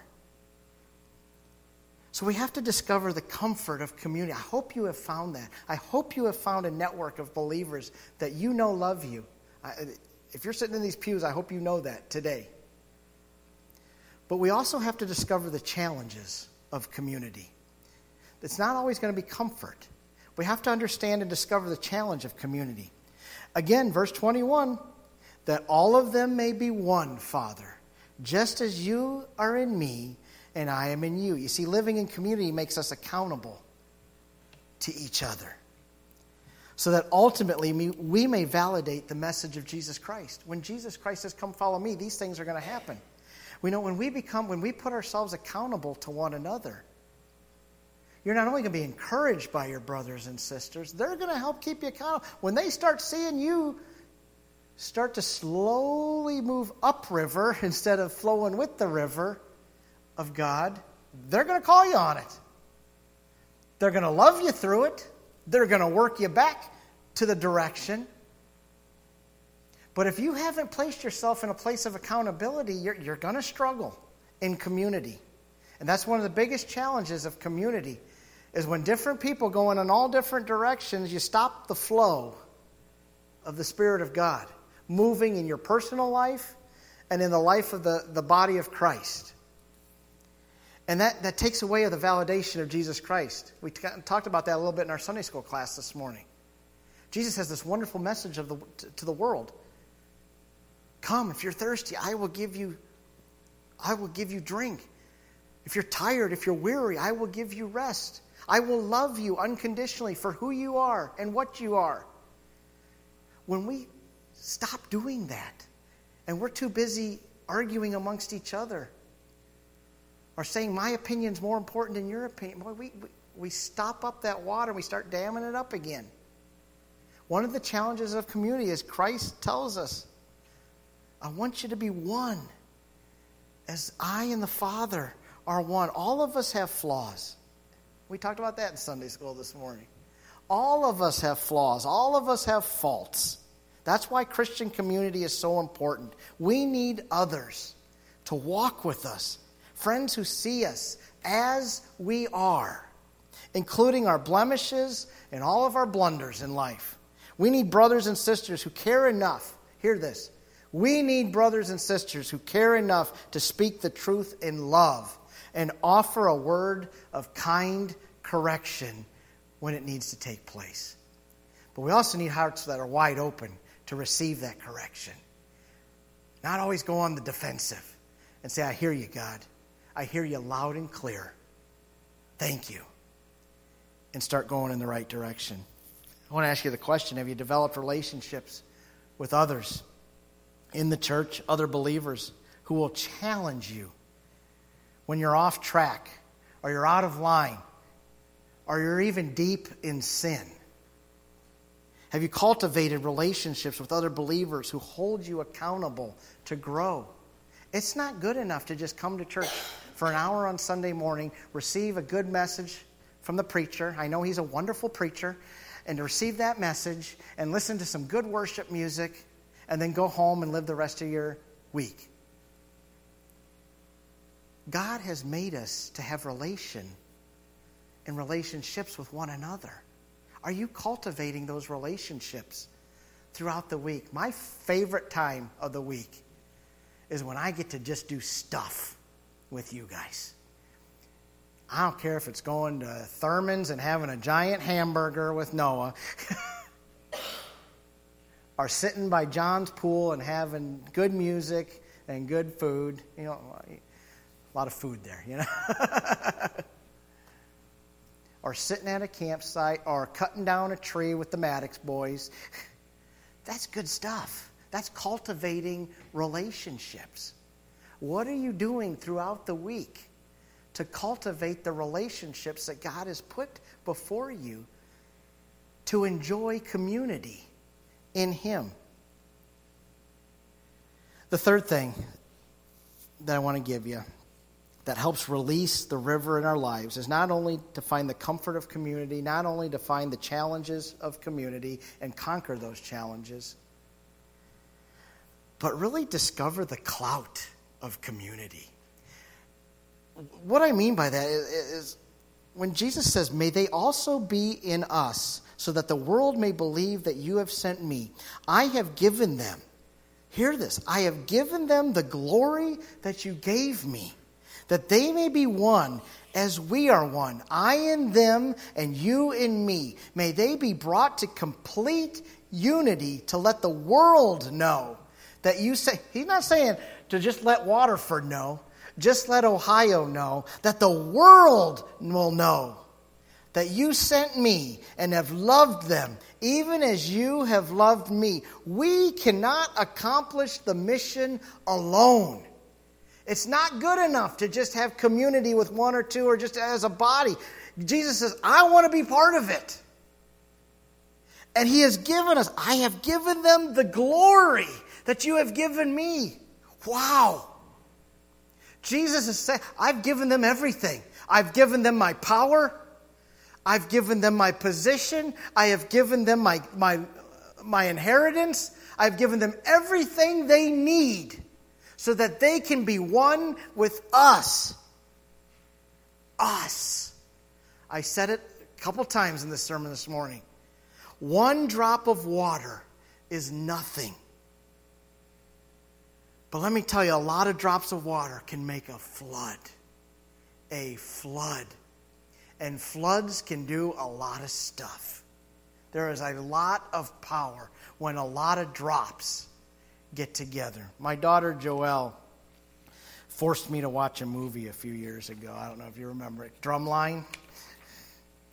So we have to discover the comfort of community. I hope you have found that. I hope you have found a network of believers that you know love you. I, if you're sitting in these pews, I hope you know that today. But we also have to discover the challenges of community. It's not always going to be comfort. We have to understand and discover the challenge of community. Again, verse twenty-one, that all of them may be one, Father, just as you are in me and I am in you. You see, living in community makes us accountable to each other, so that ultimately we may validate the message of Jesus Christ. When Jesus Christ says, come follow me, these things are going to happen. We know when we become, when we put ourselves accountable to one another, you're not only going to be encouraged by your brothers and sisters, they're going to help keep you accountable. When they start seeing you start to slowly move upriver instead of flowing with the river of God, they're going to call you on it. They're going to love you through it. They're going to work you back to the direction. But if you haven't placed yourself in a place of accountability, you're, you're going to struggle in community. And that's one of the biggest challenges of community, is when different people go in all different directions, you stop the flow of the Spirit of God moving in your personal life and in the life of the, the body of Christ. And that, that takes away the validation of Jesus Christ. We t- talked about that a little bit in our Sunday school class this morning. Jesus has this wonderful message of the, to, to the world. Come, if you're thirsty, I will give you, I will give you drink. If you're tired, if you're weary, I will give you rest. I will love you unconditionally for who you are and what you are. When we stop doing that, and we're too busy arguing amongst each other, or saying my opinion's more important than your opinion, boy, we, we, we stop up that water and we start damming it up again. One of the challenges of community is Christ tells us, I want you to be one as I and the Father are one. All of us have flaws. We talked about that in Sunday school this morning. All of us have flaws. All of us have faults. That's why Christian community is so important. We need others to walk with us. Friends who see us as we are, including our blemishes and all of our blunders in life. We need brothers and sisters who care enough. Hear this. We need brothers and sisters who care enough to speak the truth in love and offer a word of kind correction when it needs to take place. But we also need hearts that are wide open to receive that correction. Not always go on the defensive and say, I hear you, God. I hear you loud and clear. Thank you. And start going in the right direction. I want to ask you the question, have you developed relationships with others in the church, other believers who will challenge you when you're off track or you're out of line or you're even deep in sin? Have you cultivated relationships with other believers who hold you accountable to grow? It's not good enough to just come to church for an hour on Sunday morning, receive a good message from the preacher. I know he's a wonderful preacher. And to receive that message and listen to some good worship music and then go home and live the rest of your week. God has made us to have relation and relationships with one another. Are you cultivating those relationships throughout the week? My favorite time of the week is when I get to just do stuff with you guys. I don't care if it's going to Thurman's and having a giant hamburger with Noah or sitting by John's pool and having good music and good food. You know, a lot of food there, you know. Or sitting at a campsite or cutting down a tree with the Maddox boys. That's good stuff. That's cultivating relationships. What are you doing throughout the week to cultivate the relationships that God has put before you to enjoy community in Him? The third thing that I want to give you that helps release the river in our lives is not only to find the comfort of community, not only to find the challenges of community and conquer those challenges, but really discover the clout of community. What I mean by that is, is when Jesus says, may they also be in us, so that the world may believe that you have sent me. I have given them, hear this, I have given them the glory that you gave me, that they may be one as we are one. I in them and you in me. May they be brought to complete unity to let the world know that you say, he's not saying to just let Waterford know, just let Ohio know, that the world will know that you sent me and have loved them, even as you have loved me. We cannot accomplish the mission alone. It's not good enough to just have community with one or two or just as a body. Jesus says, I want to be part of it. And He has given us, I have given them the glory that you have given me. Wow. Jesus is saying, I've given them everything. I've given them my power. I've given them my position. I have given them my, my, my inheritance. I've given them everything they need so that they can be one with us. Us. I said it a couple times in this sermon this morning. One drop of water is nothing. But let me tell you, a lot of drops of water can make a flood. A flood. And floods can do a lot of stuff. There is a lot of power when a lot of drops get together. My daughter Joelle forced me to watch a movie a few years ago. I don't know if you remember it. Drumline.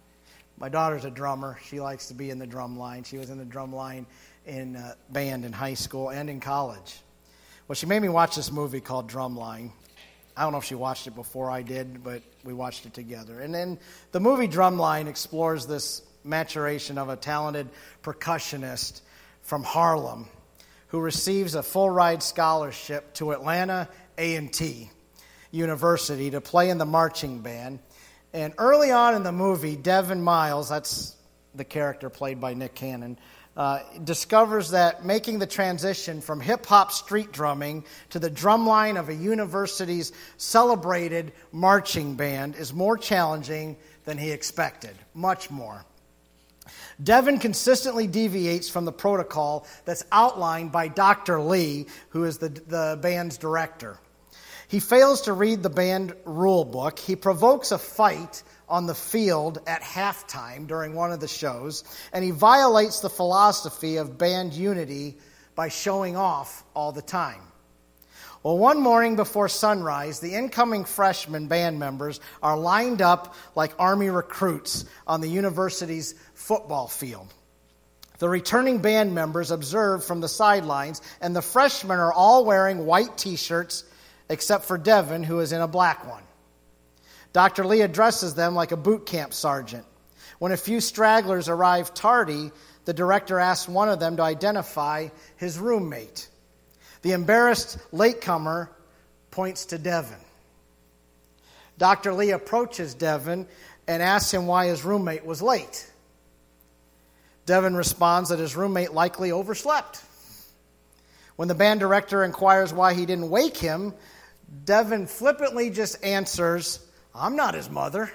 My daughter's a drummer. She likes to be in the drum line. She was in the drum line in uh, band in high school and in college. Well, she made me watch this movie called Drumline. I don't know if she watched it before I did, but we watched it together. And then the movie Drumline explores this maturation of a talented percussionist from Harlem who receives a full-ride scholarship to Atlanta A and T University to play in the marching band. And early on in the movie, Devin Miles, that's the character played by Nick Cannon, uh, discovers that making the transition from hip-hop street drumming to the drumline of a university's celebrated marching band is more challenging than he expected, much more. Devin consistently deviates from the protocol that's outlined by Doctor Lee, who is the, the band's director. He fails to read the band rule book. He provokes a fight on the field at halftime during one of the shows, and he violates the philosophy of band unity by showing off all the time. Well, one morning before sunrise, the incoming freshman band members are lined up like Army recruits on the university's football field. The returning band members observe from the sidelines, and the freshmen are all wearing white T-shirts except for Devin, who is in a black one. Doctor Lee addresses them like a boot camp sergeant. When a few stragglers arrive tardy, the director asks one of them to identify his roommate. The embarrassed latecomer points to Devin. Doctor Lee approaches Devin and asks him why his roommate was late. Devin responds that his roommate likely overslept. When the band director inquires why he didn't wake him, Devin flippantly just answers, "I'm not his mother."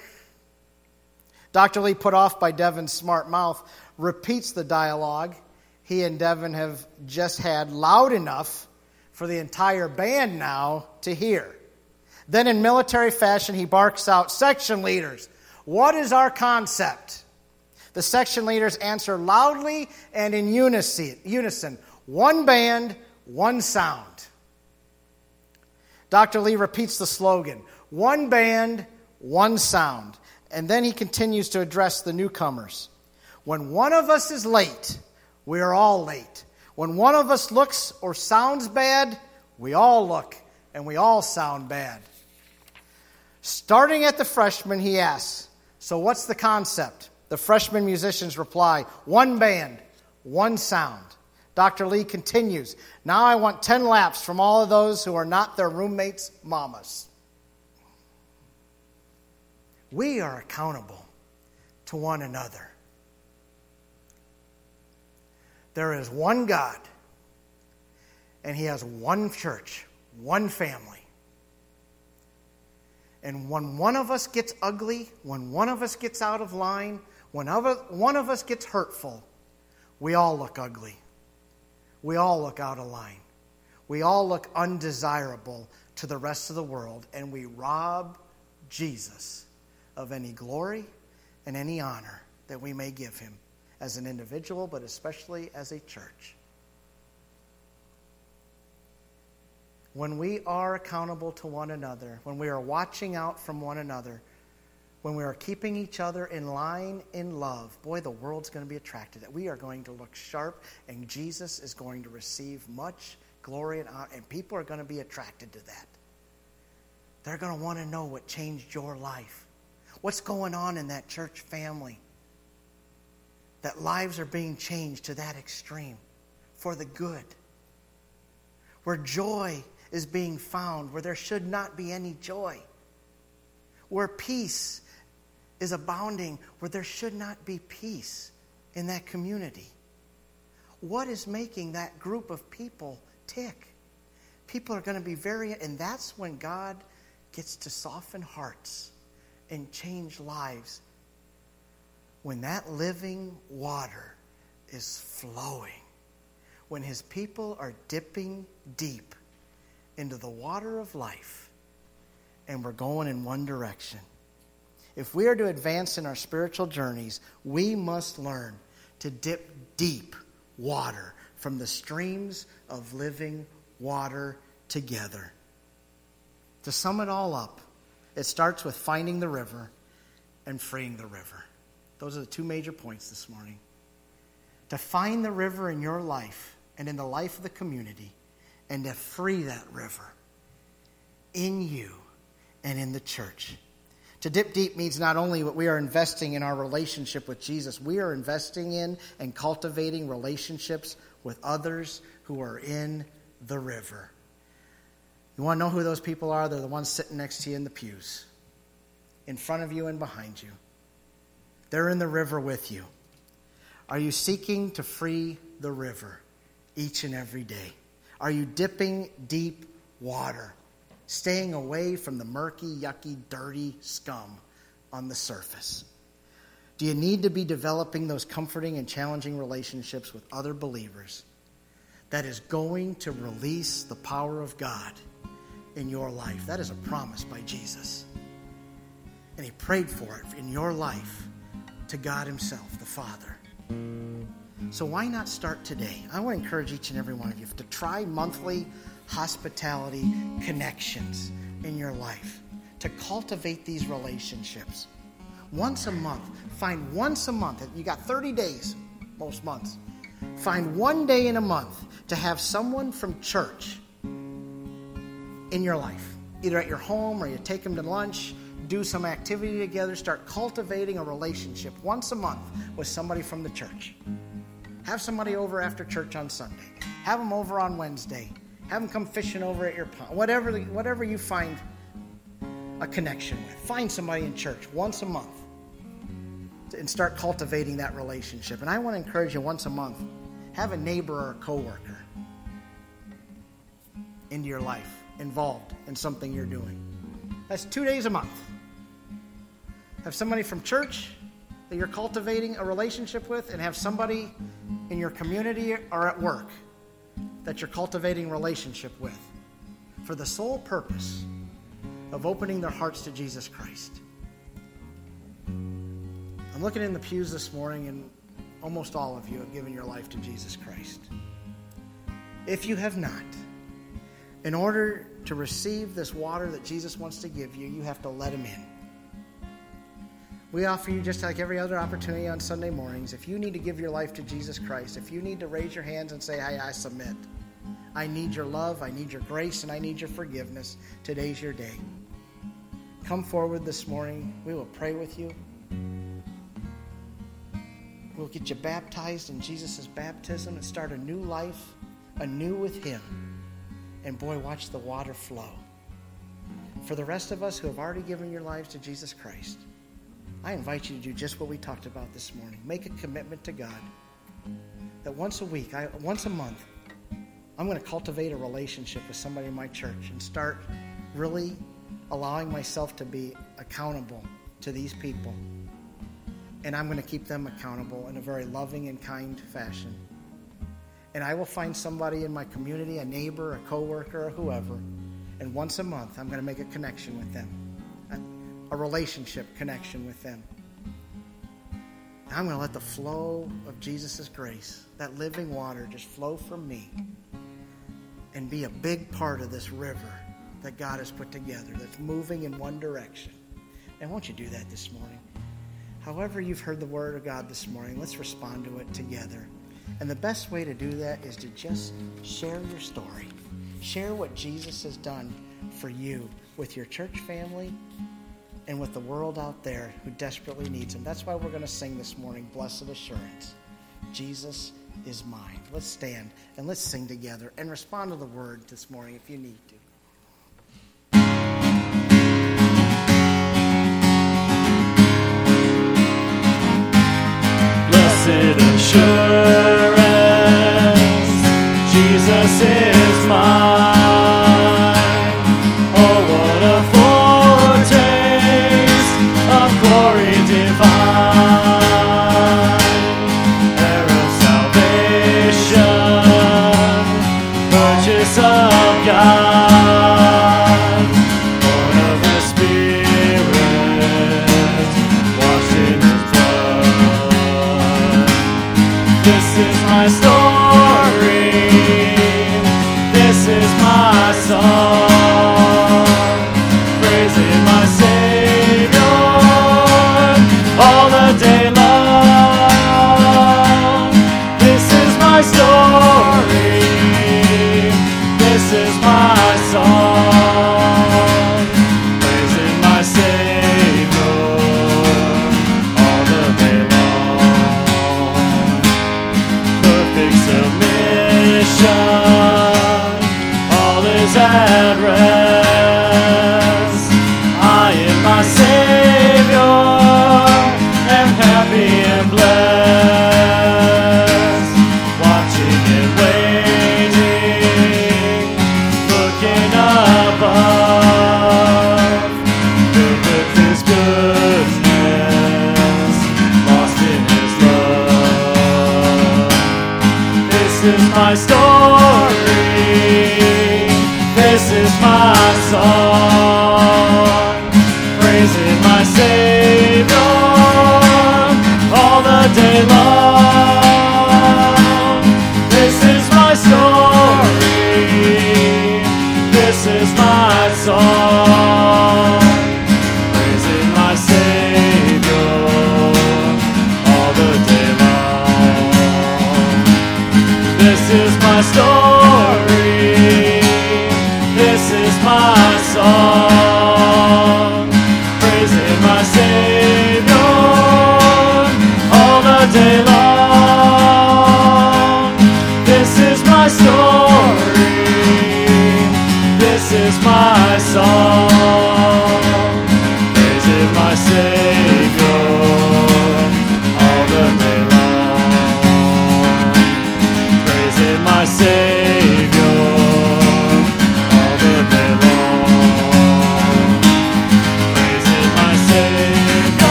Doctor Lee, put off by Devin's smart mouth, repeats the dialogue he and Devin have just had loud enough for the entire band now to hear. Then in military fashion, he barks out, "Section leaders, what is our concept?" The section leaders answer loudly and in unison, "One band, one sound." Doctor Lee repeats the slogan, "One band, one sound." And then he continues to address the newcomers. When one of us is late, we are all late. When one of us looks or sounds bad, we all look and we all sound bad. Starting at the freshmen, he asks, "So what's the concept?" The freshman musicians reply, "One band, one sound." Doctor Lee continues, "Now I want ten laps from all of those who are not their roommates' mamas." We are accountable to one another. There is one God, and He has one church, one family. And when one of us gets ugly, when one of us gets out of line, when one of us gets hurtful, we all look ugly. We all look out of line. We all look undesirable to the rest of the world, and we rob Jesus of any glory and any honor that we may give Him as an individual, but especially as a church. When we are accountable to one another, when we are watching out from one another, when we are keeping each other in line in love, boy, the world's going to be attracted to that. We are going to look sharp, and Jesus is going to receive much glory and honor, and people are going to be attracted to that. They're going to want to know what changed your life. What's going on in that church family? That lives are being changed to that extreme for the good. Where joy is being found, where there should not be any joy. Where peace is abounding, where there should not be peace in that community. What is making that group of people tick? People are going to be very, and that's when God gets to soften hearts and change lives. When that living water is flowing, when His people are dipping deep into the water of life, and we're going in one direction. If we are to advance in our spiritual journeys, we must learn to dip deep water from the streams of living water together. To sum it all up, it starts with finding the river and freeing the river. Those are the two major points this morning. To find the river in your life and in the life of the community, and to free that river in you and in the church. To dip deep means not only that we are investing in our relationship with Jesus, we are investing in and cultivating relationships with others who are in the river. You want to know who those people are? They're the ones sitting next to you in the pews, in front of you and behind you. They're in the river with you. Are you seeking to free the river each and every day? Are you dipping deep water, staying away from the murky, yucky, dirty scum on the surface? Do you need to be developing those comforting and challenging relationships with other believers that is going to release the power of God in your life? That is a promise by Jesus. And he prayed for it in your life to God himself, the Father. So why not start today? I want to encourage each and every one of you to try monthly hospitality connections in your life, to cultivate these relationships. Once a month, find once a month. You got thirty days, most months. Find one day in a month to have someone from church in your life, either at your home or you take them to lunch, do some activity together, start cultivating a relationship once a month with somebody from the church. Have somebody over after church on Sunday. Have them over on Wednesday. Have them come fishing over at your pond. Whatever, whatever you find a connection with. Find somebody in church once a month and start cultivating that relationship. And I want to encourage you once a month, have a neighbor or a coworker into your life, involved in something you're doing. That's two days a month. Have somebody from church that you're cultivating a relationship with, and have somebody in your community or at work that you're cultivating a relationship with for the sole purpose of opening their hearts to Jesus Christ. I'm looking in the pews this morning, and almost all of you have given your life to Jesus Christ. If you have not, in order to receive this water that Jesus wants to give you, you have to let him in. We offer you, just like every other opportunity on Sunday mornings, if you need to give your life to Jesus Christ, if you need to raise your hands and say, hey, I submit. I need your love, I need your grace, and I need your forgiveness. Today's your day. Come forward this morning. We will pray with you. We'll get you baptized in Jesus' baptism and start a new life, anew with him. And boy, watch the water flow. For the rest of us who have already given your lives to Jesus Christ, I invite you to do just what we talked about this morning. Make a commitment to God that once a week, I, once a month, I'm going to cultivate a relationship with somebody in my church and start really allowing myself to be accountable to these people. And I'm going to keep them accountable in a very loving and kind fashion. And I will find somebody in my community, a neighbor, a coworker, or whoever, and once a month I'm going to make a connection with them, a, a relationship connection with them. And I'm going to let the flow of Jesus' grace, that living water, just flow from me and be a big part of this river that God has put together that's moving in one direction. And won't you do that this morning? However you've heard the word of God this morning, let's respond to it together. And the best way to do that is to just share your story. Share what Jesus has done for you with your church family and with the world out there who desperately needs him. That's why we're going to sing this morning, Blessed Assurance. Jesus is mine. Let's stand and let's sing together and respond to the word this morning if you need to. Blessed assurance, Jesus is mine. Oh, what a foretaste of glory divine, heir of salvation, purchase of God, born of the Spirit, washed in his blood. This is my story, this is my song, praising my